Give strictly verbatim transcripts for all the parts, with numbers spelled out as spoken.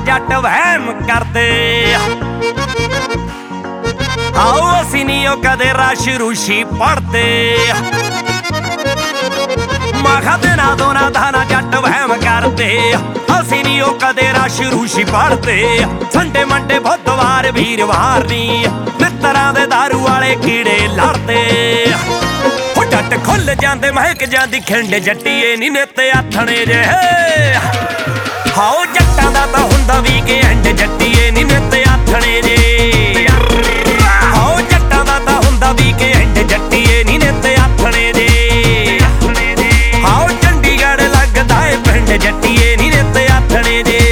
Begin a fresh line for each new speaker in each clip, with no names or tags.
जट वहम करदे आओ असीं नी ओ कदे रश रुशी पढ़दे मखा दिना दोना दाना जट वहम करदे असीं नी ओ कदे रश रुशी पढ़दे संडे मंडे बुधवार वीरवार नी मित्तरां दे दारू वाले कीड़े लड़दे जट खुल जांदे महक जांदी खिंड जट्टीए नी नित आथणे जे हाओ जट्टां दा तां हुंदा वी के एंड जट्टीए नी नित आथणे जे हाओ जट्टां दा तां हुंदा वी के एंड जट्टीए नी नित आथणे जे हाओ चंडीगढ़ लगदा ए पिंड जट्टीए नी नित आथणे जे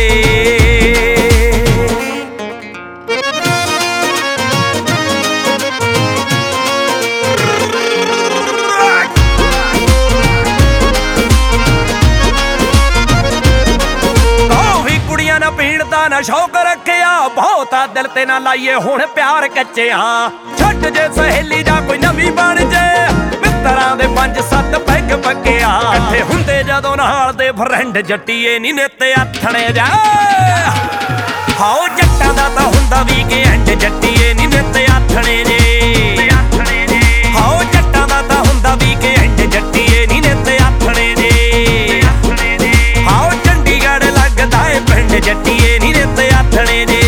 ना शौक रखिया बहुता दिल ते ना लाइए हुण प्यार कच्चिया छट जे सहेली जा कोई नवी बन जे मित्तरां दे पंज सत्त पैग पक्किया इत्थे हुंदे जदों नाल दे फ्रेंड जट्टीए नी नित आथणे जा हाओ जट्टां दा तां हुंदा वी के एंड जट्टीए नी नित आथणे जे हाओ जट्टां दा तां हुंदा वी के एंड जट्टीए नी नित आथणे जे हाओ चंडीगढ़ लगदा ए पिंड जट्टीए नी नित आथणे जे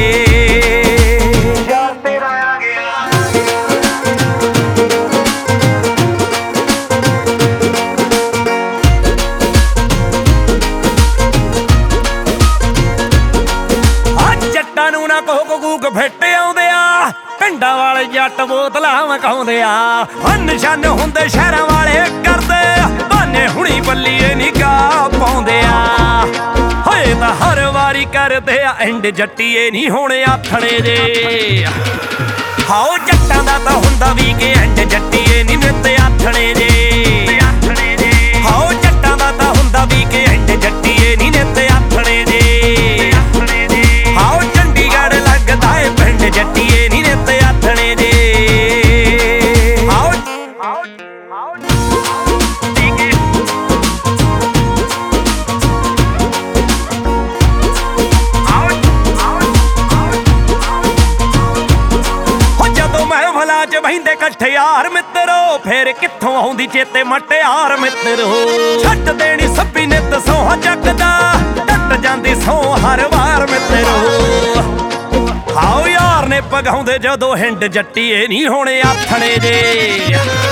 यार तेरा आ गया आज जट्टां नूं ना कोक कूक फिट आउंदे आ पिंडां वाले जट बोतलां मकाउंदे आ निशान हुंदे शहरां वाले करदे बाने हुणी बल्लीए नी गा पाउंदे आ होए तां हर वारी करदे आ एंड जट्टीए नी हुण आथणे जे हाओ जट्टां दा तां हुंदा वी के एंड जट्टीए नी नित आथणे जे हाओ जट्टां दा तां हुंदा वी के एंड जट्टीए नी नित आथणे जे हाओ चंडीगढ़ लगदा ए पिंड जट्टीए नी नित आथणे जे हाओ हाओ हाओ बहिंदे कट्ठे यार मित्रो फिर कित्थों आउंदी चेते मटियार मित्रो छट देनी सब्बी नित सोहा जगदा टट जांदी सौ हर वार मित्रो हाओ यार ने पगाउंदे जदों हिंड जट्टीए नी हुण आथणे जे